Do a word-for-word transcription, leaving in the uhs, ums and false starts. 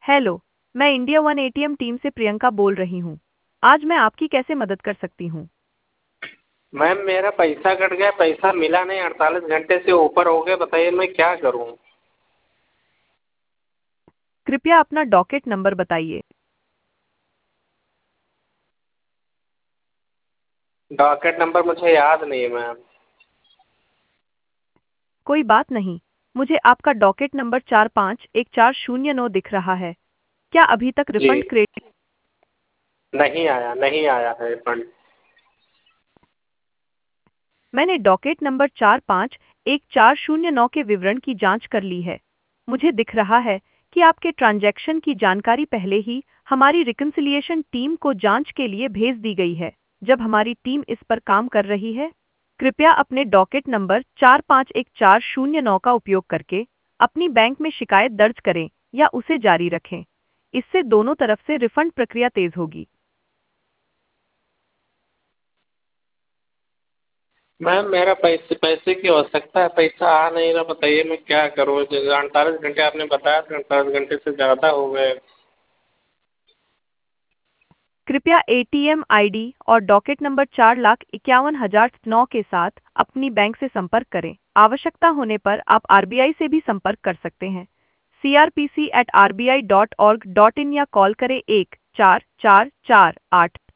Hello, मैं India one ATM team से प्रियंका बोल रही हूँ। आज मैं आपकी कैसे मदद कर सकती हूँ? मैम मेरा पैसा कट गया, पैसा मिला नहीं, अड़तालीस घंटे से ऊपर हो गए, बताइए मैं क्या करूँ? कृपया अपना डॉकेट नंबर बताइए। डॉकेट नंबर मुझे याद नहीं है मैम। कोई बात नहीं, मुझे आपका डॉकेट नंबर चार पाँच एक चार शून्य नौ दिख रहा है। क्या अभी तक जी। Refund credit? नहीं आया, नहीं आया है रिफंड। मैंने डॉकेट नंबर चार पाँच एक चार शून्य नौ के विवरण की जांच कर ली है। मुझे दिख रहा है कि आपके ट्रांजैक्शन की जानकारी पहले ही हमारी रिकन्सिलिएशन टीम को जांच के लिए भेज दी गई है। जब हमारी टीम इस पर काम कर रही है, कृपया अपने डॉकेट नंबर चार पाँच एक चार शून्य नौ का उपयोग करके अपनी बैंक में शिकायत दर्ज करें या उसे जारी रखें। इससे दोनों तरफ से रिफंड प्रक्रिया तेज होगी। मैम मेरा पैसे पैसे की आवश्यकता है, पैसा आ नहीं रहा, बताइए मैं क्या करूँ? अड़तालीस घंटे आपने बताया था, अड़तालीस घंटे से ज़्यादा हो गए। कृपया एटीएम आईडी और डॉकेट नंबर चार लाख इक्यावन हजार नौ के साथ अपनी बैंक से संपर्क करें। आवश्यकता होने पर आप आरबीआई से भी संपर्क कर सकते हैं। CRPC at R B I dot org dot in या कॉल करें एक चार चार चार आठ।